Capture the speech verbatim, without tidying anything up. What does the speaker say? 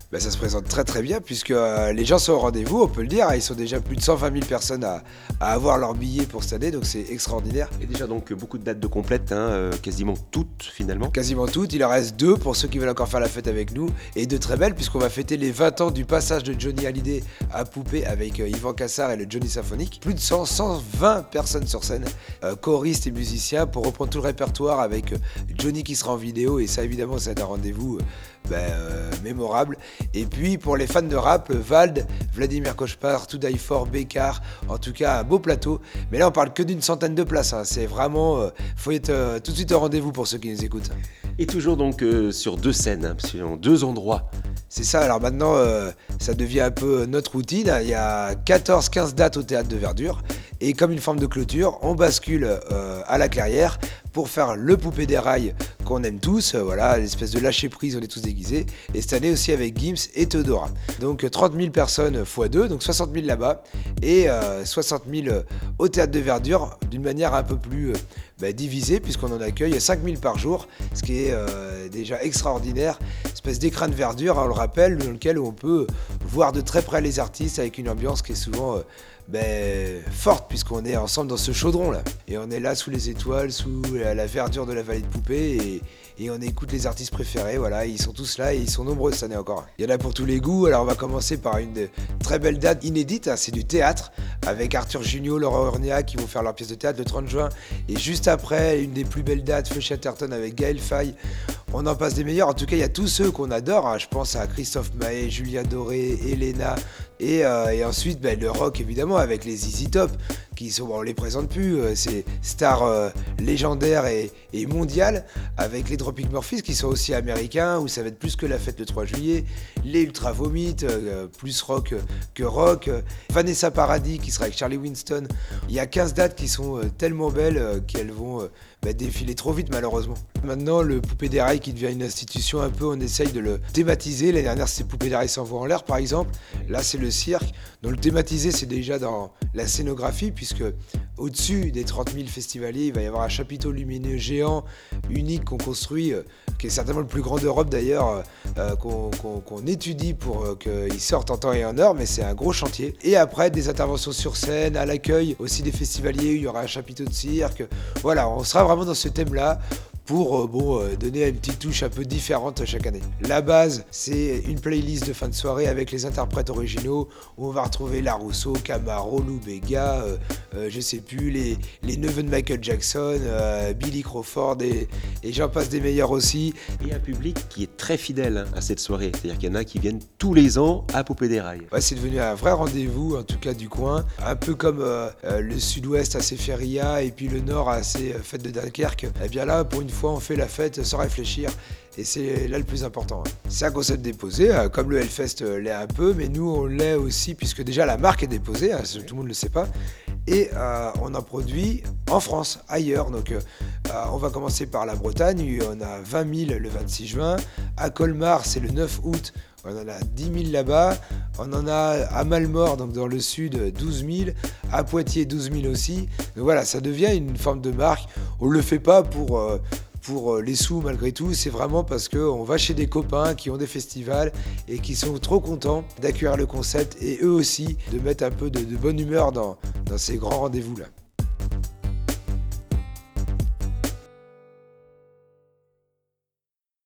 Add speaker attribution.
Speaker 1: Ben, ça se présente très très bien puisque euh, les gens sont au rendez-vous, on peut le dire. Ils sont déjà plus de cent vingt mille personnes à, à avoir leur billet pour cette année, donc c'est extraordinaire.
Speaker 2: Et déjà donc beaucoup de dates de complètes, hein, euh, quasiment toutes finalement.
Speaker 1: Quasiment toutes, il en reste deux pour ceux qui veulent encore faire la fête avec nous, et deux très belles puisqu'on va fêter les vingt ans du passage de Johnny Hallyday à Poupée avec euh, Yvan Cassar et le Johnny Symphonique. Plus de cent, cent vingt personnes sur scène, euh, choristes et musiciens pour reprendre tout le répertoire avec euh, Johnny qui sera en vidéo, et ça évidemment c'est un rendez-vous euh, ben, euh, mémorable. Et puis pour les fans de rap, Vald, Vladimir Cauchemar, To Die For, Bécard, en tout cas un beau plateau. Mais là on parle que d'une centaine de places, hein. C'est vraiment, euh, faut être euh, tout de suite au rendez-vous pour ceux qui nous écoutent.
Speaker 2: Et toujours donc euh, sur deux scènes, hein, sur deux endroits.
Speaker 1: C'est ça, alors maintenant euh, ça devient un peu notre routine. Il y a quatorze quinze dates au Théâtre de Verdure. Et comme une forme de clôture, on bascule euh, à la Clairière pour faire le Poupée des Rails qu'on aime tous, euh, voilà, l'espèce de lâcher prise, on est tous déguisés. Et cette année aussi avec Gims et Theodora. Donc trente mille personnes fois deux, donc soixante mille là-bas, et euh, soixante mille au Théâtre de Verdure, d'une manière un peu plus euh, bah, divisée, puisqu'on en accueille cinq mille par jour, ce qui est euh, déjà extraordinaire. Espèce d'écran de verdure, hein, on le rappelle, dans lequel on peut voir de très près les artistes avec une ambiance qui est souvent euh, ben, forte, puisqu'on est ensemble dans ce chaudron là. Et on est là sous les étoiles, sous la, la verdure de la vallée de Poupée, et, et on écoute les artistes préférés, voilà, ils sont tous là et ils sont nombreux cette année encore. Il y en a pour tous les goûts, alors on va commencer par une très belle date inédite, hein, c'est du théâtre, avec Arthur Junio, Laurent Ornia qui vont faire leur pièce de théâtre le trente juin, et juste après, une des plus belles dates, Feu Chatterton avec Gaël Faye. On en passe des meilleurs, en tout cas il y a tous ceux qu'on adore, hein. Je pense à Christophe Maé, Julien Doré, Elena, et, euh, et ensuite ben, le rock évidemment avec les Z Z Top, qui sont, bon, on les présente plus, euh, c'est stars euh, légendaires et, et mondiales, avec les Dropkick Murphys qui sont aussi américains, où ça va être plus que la fête le trois juillet, les Ultra Vomit, euh, plus rock que rock, euh, Vanessa Paradis qui sera avec Charlie Winston. Il y a quinze dates qui sont euh, tellement belles euh, qu'elles vont euh, bah, défiler trop vite malheureusement. Maintenant le Poupée des Rails qui devient une institution un peu, on essaye de le thématiser. L'année dernière c'était Poupée des Rails s'envoie en l'air par exemple, là c'est le cirque. Donc le thématiser c'est déjà dans la scénographie, puisque au-dessus des trente mille festivaliers il va y avoir un chapiteau lumineux géant unique qu'on construit, euh, qui est certainement le plus grand d'Europe d'ailleurs, euh, qu'on, qu'on, qu'on étudie pour euh, qu'il sorte en temps et en heure, mais c'est un gros chantier. Et après des interventions sur scène, à l'accueil aussi des festivaliers, il y aura un chapiteau de cirque, voilà, on sera vraiment dans ce thème-là, pour euh, bon, euh, donner une petite touche un peu différente chaque année. La base, c'est une playlist de fin de soirée avec les interprètes originaux, où on va retrouver La Rousseau, Camaro, Lou Béga, euh, euh, je sais plus, les, les neveux de Michael Jackson, euh, Billy Crawford, et, et j'en passe des meilleurs aussi.
Speaker 2: Et un public qui est très fidèle, hein, à cette soirée, c'est-à-dire qu'il y en a qui viennent tous les ans à Poupée des Rails.
Speaker 1: Ouais, c'est devenu un vrai rendez-vous, en tout cas du coin, un peu comme euh, euh, le sud-ouest à ses férias, et puis le nord à ses euh, fêtes de Dunkerque. Et bien là, pour une fois, on fait la fête sans réfléchir, et c'est là le plus important. C'est un concept déposé, comme le Hellfest l'est un peu, mais nous on l'est aussi, puisque déjà la marque est déposée, hein, tout le monde ne le sait pas, et euh, on en produit en France, ailleurs. Donc euh, on va commencer par la Bretagne, on a vingt mille le vingt-six juin, à Colmar c'est le neuf août, on en a dix mille là-bas, on en a à Malmort, donc dans le sud, douze mille, à Poitiers douze mille aussi. Donc voilà, ça devient une forme de marque. On ne le fait pas pour, euh, pour les sous malgré tout, c'est vraiment parce qu'on va chez des copains qui ont des festivals et qui sont trop contents d'accueillir le concept, et eux aussi de mettre un peu de, de bonne humeur dans, dans ces grands rendez-vous là.